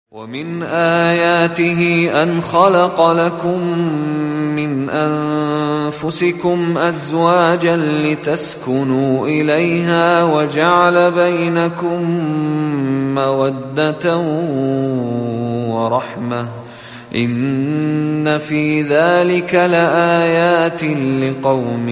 ومن آياته أن خلق لكم من أنفسكم أزواجا لتسكنوا إليها وجعل بينكم مودة ورحمة إن في ذلك لآيات لقوم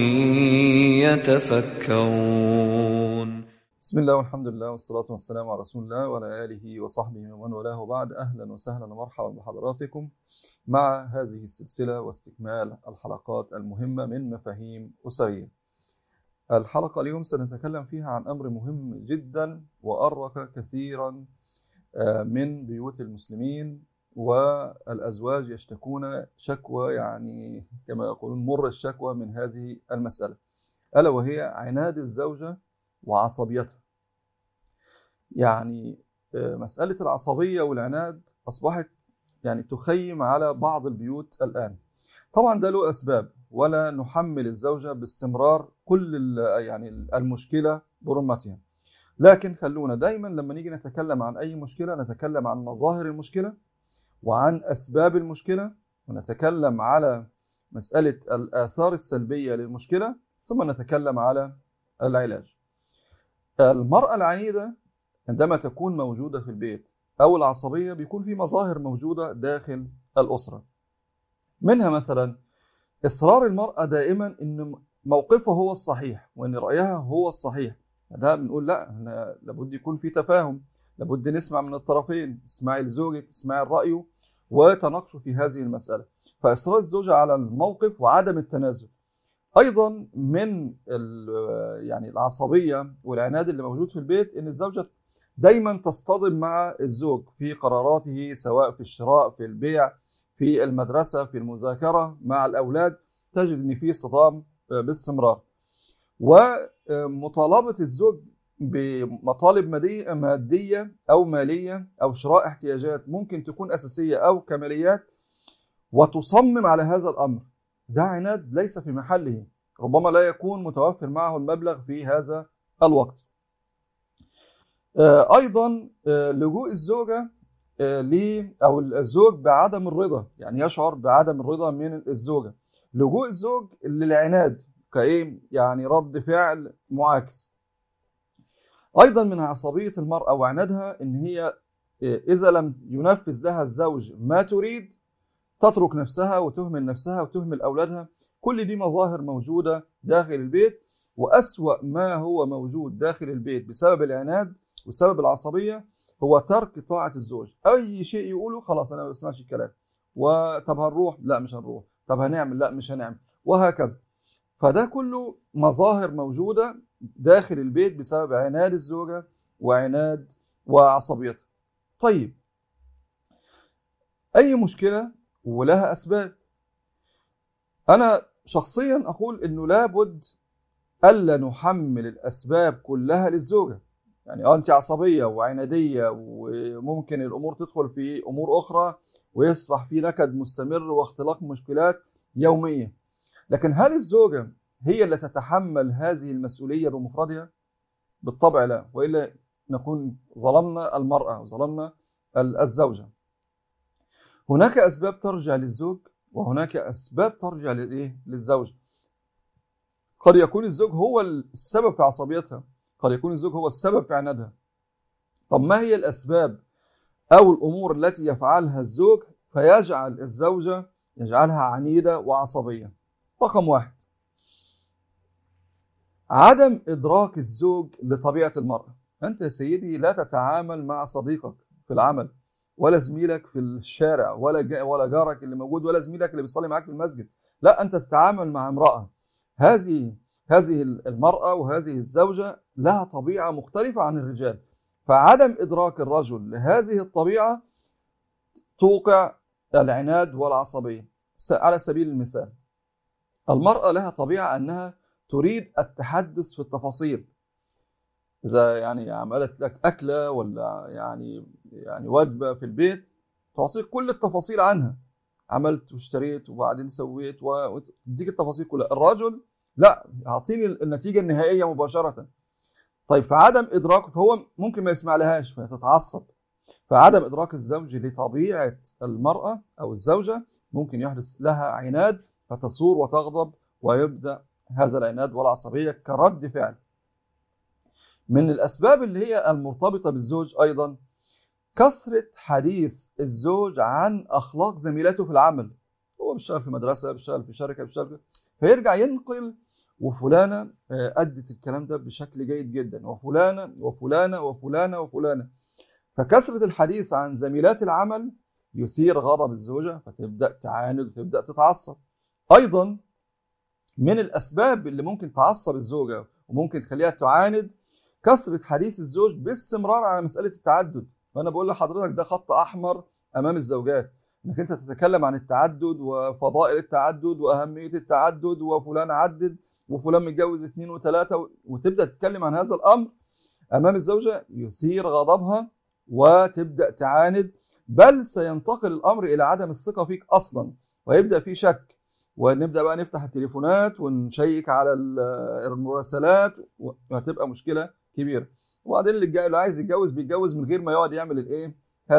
يتفكرون. بسم الله والحمد لله والصلاة والسلام على رسول الله وعلى آله وصحبه ومن والاه، بعد. أهلا وسهلا ومرحبا بحضراتكم مع هذه السلسلة واستكمال الحلقات المهمة من مفاهيم أسرية. الحلقة اليوم سنتكلم فيها عن أمر مهم جدا وأرق كثيرا من بيوت المسلمين، والأزواج يشتكون شكوى يعني كما يقولون مر الشكوى من هذه المسألة، ألا وهي عناد الزوجة وعصبيتها. يعني مسألة العصبية والعناد أصبحت يعني تخيم على بعض البيوت الآن. طبعا ده له أسباب، ولا نحمل الزوجة باستمرار كل يعني المشكلة برمتها، لكن خلونا دايما لما نيجي نتكلم عن أي مشكلة نتكلم عن مظاهر المشكلة وعن أسباب المشكلة، ونتكلم على مسألة الآثار السلبية للمشكلة، ثم نتكلم على العلاج. المرأة العنيدة عندما تكون موجودة في البيت أو العصبية بيكون في مظاهر موجودة داخل الأسرة، منها مثلا إصرار المرأة دائما أن موقفه هو الصحيح وأن رأيها هو الصحيح. ده بنقول لا، لابد يكون في تفاهم، لابد نسمع من الطرفين، اسمعي لزوجك، اسمعي رأيه وتناقشوا في هذه المسألة. فإصرار الزوجة على الموقف وعدم التنازل. أيضا من يعني العصبية والعناد اللي موجود في البيت أن الزوجة دايما تصطدم مع الزوج في قراراته، سواء في الشراء، في البيع، في المدرسة، في المذاكرة مع الأولاد، تجد أن في صدام باستمرار. ومطالبة الزوج بمطالب مادية أو مالية أو شراء احتياجات ممكن تكون أساسية أو كماليات، وتصمم على هذا الأمر. ده عناد ليس في محله، ربما لا يكون متوفر معه المبلغ في هذا الوقت. أيضا لجوء الزوجة أو الزوج بعدم الرضا، يعني يشعر بعدم الرضا من الزوجة. لجوء الزوج للعناد كإيه؟ يعني رد فعل معاكس. أيضا من عصبية المرأة وعنادها إن هي إذا لم ينفذ لها الزوج ما تريد تترك نفسها وتهمل نفسها وتهمل أولادها. كل دي مظاهر موجودة داخل البيت، وأسوأ ما هو موجود داخل البيت بسبب العناد وسبب العصبية هو ترك طاعة الزوج. أي شيء يقوله خلاص أنا ما بسمعش الكلام، وطب هنروح، لا مش هنروح، طب هنعمل، لا مش هنعمل، وهكذا. فده كله مظاهر موجودة داخل البيت بسبب عناد الزوجة وعناد وعصبيتها. طيب، أي مشكلة ولها أسباب. أنا شخصيا أقول إنه لابد ألا نحمل الأسباب كلها للزوجة. يعني أنت عصبية وعنادية وممكن الأمور تدخل في أمور أخرى ويصبح في نكد مستمر واختلاق مشكلات يومية، لكن هل الزوجة هي اللي تتحمل هذه المسؤولية بمفردها؟ بالطبع لا، وإلا نكون ظلمنا المرأة وظلمنا الزوجة. هناك أسباب ترجع للزوج وهناك أسباب ترجع للزوجة. قد يكون الزوج هو السبب في عصبيتها، قد يكون الزوج هو السبب في عنادها. طب ما هي الأسباب أو الأمور التي يفعلها الزوج فيجعل الزوجة يجعلها عنيدة وعصبية؟ رقم 1، عدم إدراك الزوج لطبيعة المرأة. أنت يا سيدي لا تتعامل مع صديقك في العمل، ولا زميلك في الشارع، ولا جارك اللي موجود، ولا زميلك اللي بيصلي معاك في المسجد. لا، أنت تتعامل مع امرأة. هذه المرأة وهذه الزوجة لها طبيعة مختلفة عن الرجال، فعدم إدراك الرجل لهذه الطبيعة توقع العناد والعصبية. على سبيل المثال، المرأة لها طبيعة أنها تريد التحدث في التفاصيل. إذا يعني عملت لك أكلة ولا يعني وجبة في البيت تعطيك كل التفاصيل عنها، عملت واشتريت وبعدين سويت، وتديك التفاصيل كلها. الرجل لا، يعطيني النتيجة النهائية مباشرة. طيب، في عدم إدراكه فهو ممكن ما يسمع لهاش فتتعصب، فعدم إدراك الزوج لطبيعة المرأة أو الزوجة ممكن يحدث لها عناد، فتصور وتغضب، ويبدأ هذا العناد والعصبية كرد فعل. من الأسباب اللي هي المرتبطة بالزوج أيضا كثرة حديث الزوج عن أخلاق زميلاته في العمل. هو بيشتغل في مدرسة، بيشتغل في شركة، بيشتغل فيرجع ينقل وفلانة أدت الكلام ده بشكل جيد جدا، وفلانة وفلانة وفلانة وفلانة. فكثرة الحديث عن زميلات العمل يثير غضب الزوجة، فتبدأ تعاند وتبدأ تتعصب. أيضا من الأسباب اللي ممكن تعصب الزوجة وممكن تخليها تعاند كثرة حديث الزوج باستمرار على مسألة التعدد. وأنا بقول لحضرتك ده خط أحمر أمام الزوجات، إنك أنت تتكلم عن التعدد وفضائل التعدد وأهمية التعدد، وفلان عدد وفلان متجوز 2 و3، وتبدأ تتكلم عن هذا الأمر أمام الزوجة، يثير غضبها وتبدأ تعاند، بل سينتقل الأمر إلى عدم الثقة فيك أصلا، ويبدأ في شك، ونبدأ بقى نفتح التليفونات ونشيك على المراسلات، وهتبقى مشكلة كبيرة. وبعدين اللي عايز يتجوز بيتجوز من غير ما يقعد يعمل الايه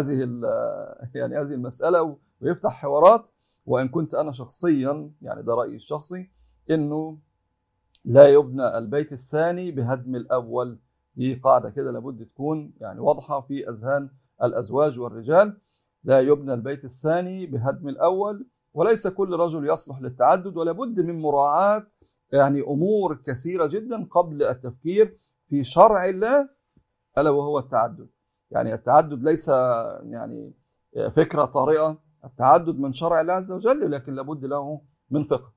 يعني هذه المسألة ويفتح حوارات. وإن كنت أنا شخصيا، يعني ده رأيي الشخصي، إنه لا يبنى البيت الثاني بهدم الأول. دي قاعدة كده لابد تكون يعني واضحة في أذهان الأزواج والرجال. لا يبنى البيت الثاني بهدم الأول، وليس كل رجل يصلح للتعدد، ولا بد من مراعاة يعني أمور كثيرة جدا قبل التفكير في شرع الله، ألا وهو التعدد. يعني التعدد ليس يعني فكرة طارئة، التعدد من شرع الله عز وجل، لكن لابد له من فقه.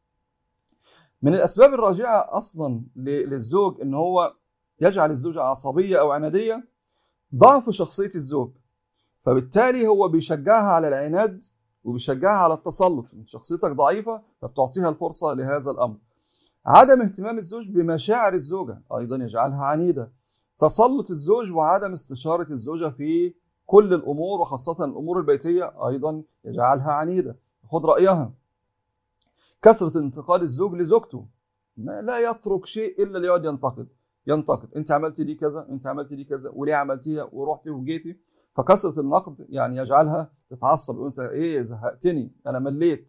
من الأسباب الراجعة أصلا للزوج إن هو يجعل الزوجة عصبية أو عنادية ضعف شخصية الزوج، فبالتالي هو بيشجعها على العناد وبيشجعها على التسلط. شخصيتك ضعيفة فبتعطيها الفرصة لهذا الأمر. عدم اهتمام الزوج بمشاعر الزوجة أيضا يجعلها عنيدة. تسلط الزوج وعدم استشارة الزوجة في كل الأمور وخاصة الأمور البيتية أيضا يجعلها عنيدة، خذ رأيها. كثرة انتقاد الزوج لزوجته، لا يترك شيء إلا ليقعد ينتقد. أنت عملت لي كذا، أنت عملت لي كذا، وليه عملتيها، ورحتي وجيتي. فكثرة النقد يعني يجعلها تتعصب، وأنت إيه زهقتني، أنا مليت.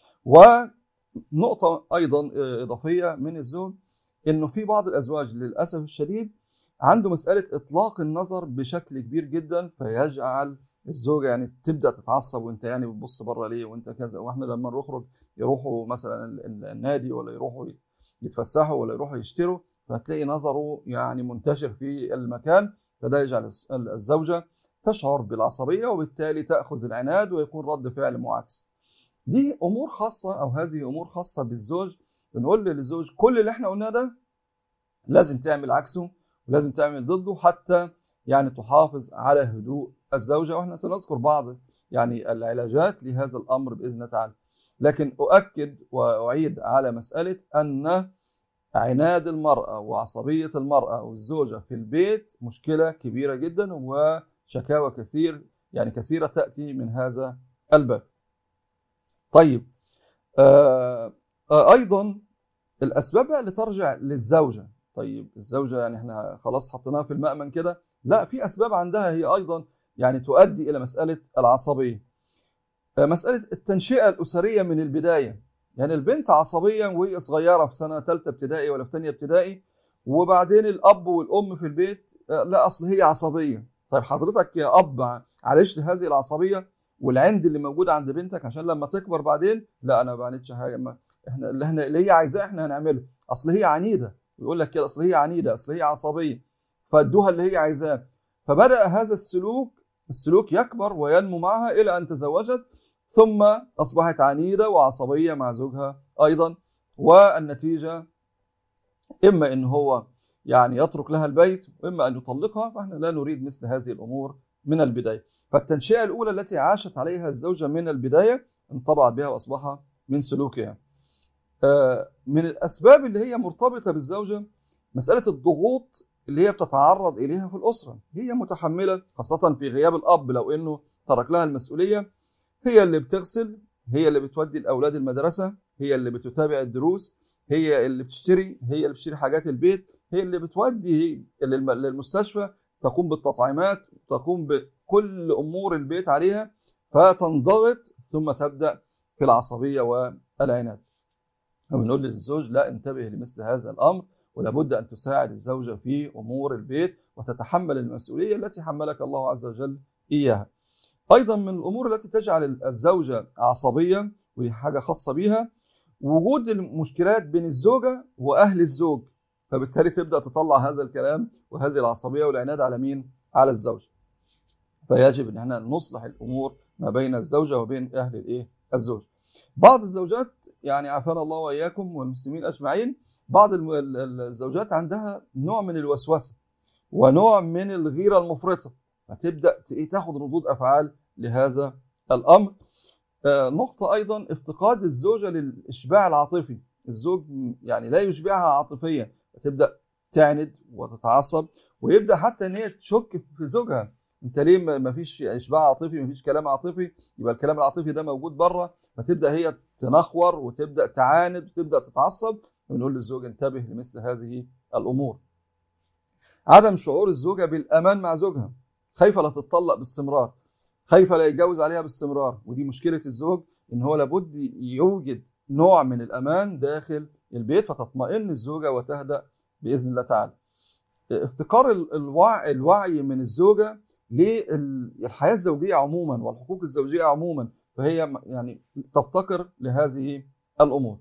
ونقطة أيضا إضافية من الزوج، إنه في بعض الأزواج للأسف الشديد عنده مسألة إطلاق النظر بشكل كبير جدا، فيجعل الزوجة يعني تبدأ تتعصب، وأنت يعني بتبص بره ليه، وأنت كذا. وإحنا لما نخرج يروحوا مثلا النادي، ولا يروحوا يتفسحوا، ولا يروحوا يشتروا، فهتلاقي نظره يعني منتشر في المكان، فده يجعل الزوجة تشعر بالعصبية، وبالتالي تأخذ العناد ويكون رد فعل معاكس. دي أمور خاصة، أو هذه أمور خاصة بالزوج. بنقول للزوج كل اللي احنا قلناه ده لازم تعمل عكسه، ولازم تعمل ضده، حتى يعني تحافظ على هدوء الزوجة. واحنا سنذكر بعض يعني العلاجات لهذا الأمر بإذن الله تعالى. لكن أؤكد وأعيد على مسألة أن عناد المرأة وعصبية المرأة والزوجة في البيت مشكلة كبيرة جدا، وشكاوى كثيرة تأتي من هذا الباب. طيب أيضا الأسباب اللي ترجع للزوجة. طيب الزوجة يعني احنا خلاص حطيناها في المأمن كده، لا، في أسباب عندها هي أيضا يعني تؤدي إلى مسألة العصبية. مسألة التنشئة الأسرية من البداية. يعني البنت عصبية وهي صغيرة في سنة 3 ابتدائي ولا في 2 ابتدائي، وبعدين الأب والأم في البيت لا أصل هي عصبية. طيب حضرتك يا أب عالجت هذه العصبية والعند اللي موجود عند بنتك عشان لما تكبر بعدين لا أنا ما بعملش حاجة، احنا اللي هي عايزاه احنا هنعمله، أصل هي عنيدة، يقول لك كده أصل هي عنيدة، أصل هي عصبية، فادوها اللي هي عايزاه. فبدأ هذا السلوك يكبر وينمو معها إلى أن تزوجت، ثم أصبحت عنيدة وعصبية مع زوجها أيضا. والنتيجة إما أن هو يعني يترك لها البيت، وإما أن يطلقها. فإحنا لا نريد مثل هذه الأمور من البداية. فالتنشئة الأولى التي عاشت عليها الزوجة من البداية انطبعت بها وأصبح من سلوكها. من الأسباب اللي هي مرتبطة بالزوجة مسألة الضغوط اللي هي بتتعرض إليها في الأسرة. هي متحملة خاصة في غياب الأب، لو أنه ترك لها المسؤولية. هي اللي بتغسل، هي اللي بتودي الأولاد المدرسة، هي اللي بتتابع الدروس، هي اللي بتشتري حاجات البيت، هي اللي بتودي للمستشفى، تقوم بالتطعيمات، تقوم كل أمور البيت عليها فتنضغط ثم تبدأ في العصبية والعناد. وبنقول للزوج لا، انتبه لمثل هذا الأمر، ولابد أن تساعد الزوجة في أمور البيت وتتحمل المسؤولية التي حملك الله عز وجل إياها. أيضا من الأمور التي تجعل الزوجة عصبية، ودي حاجة خاصة بيها، وجود المشكلات بين الزوجة وأهل الزوج، فبالتالي تبدأ تطلع هذا الكلام وهذه العصبية والعناد على مين؟ على الزوج. فيجب أن احنا نصلح الأمور ما بين الزوجة وبين أهل الزوج. بعض الزوجات يعني عافانا الله وإياكم والمسلمين أجمعين، بعض الزوجات عندها نوع من الوسوسة ونوع من الغيرة المفرطة، فتبدأ تاخد ردود أفعال لهذا الأمر. نقطة أيضا افتقاد الزوجة للإشباع العاطفي، الزوج يعني لا يشبعها عاطفيا، فتبدأ تعند وتتعصب، ويبدأ حتى أن هي تشك في زوجها، أنت ليه ما فيش إشباع عاطفي، ما فيش كلام عاطفي، يبقى الكلام العاطفي ده موجود بره، فتبدأ هي تنخور وتبدأ تعاند وتبدأ تتعصب. ونقول للزوج انتبه لمثل هذه الأمور. عدم شعور الزوجة بالأمان مع زوجها، خايفة لا تتطلق باستمرار، خايفة لا يتجوز عليها باستمرار، ودي مشكلة الزوج، إن هو لابد يوجد نوع من الأمان داخل البيت فتطمئن الزوجة وتهدأ بإذن الله تعالى. افتقار الوعي من الزوجة للحياة الزوجية عموما والحقوق الزوجية عموما، فهي يعني تفتقر لهذه الأمور.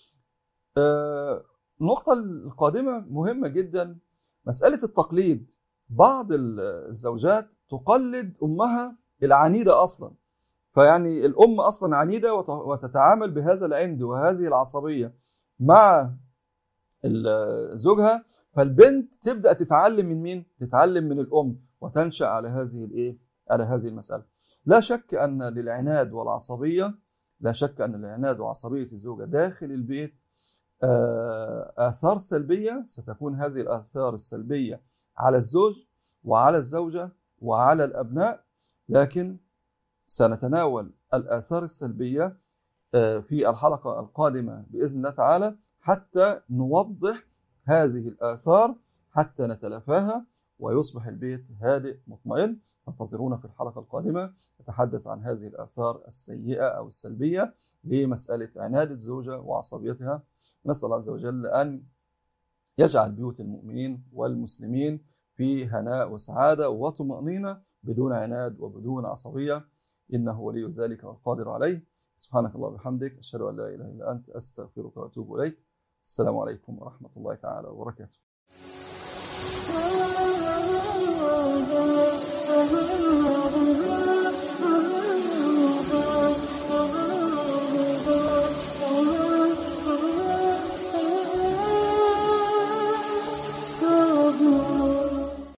النقطة القادمة مهمة جدا، مسألة التقليد. بعض الزوجات تقلد أمها العنيدة أصلا، فيعني الأم أصلا عنيدة وتتعامل بهذا العند وهذه العصبية مع زوجها، فالبنت تبدأ تتعلم من مين؟ تتعلم من الأم وتنشأ على هذه المسألة. لا شك أن للعناد والعصبية، لا شك أن العناد وعصبية الزوجة داخل البيت آثار سلبية، ستكون هذه الآثار السلبية على الزوج وعلى الزوجة وعلى الأبناء، لكن سنتناول الآثار السلبية في الحلقة القادمة بإذن الله تعالى، حتى نوضح هذه الآثار حتى نتلافاها ويصبح البيت هادئ مطمئن. انتظرونا في الحلقة القادمة نتحدث عن هذه الآثار السيئة أو السلبية لمسألة عناد الزوجة وعصبيتها. نسأل الله عز وجل أن يجعل بيوت المؤمنين والمسلمين في هناء وسعادة وطمأنينة بدون عناد وبدون عصبية، إنه ولي ذلك والقادر عليه. سبحانك الله وبحمدك، أشهد أن لا إله إلا أنت، أستغفرك وأتوب إليك. السلام عليكم ورحمة الله تعالى وبركاته.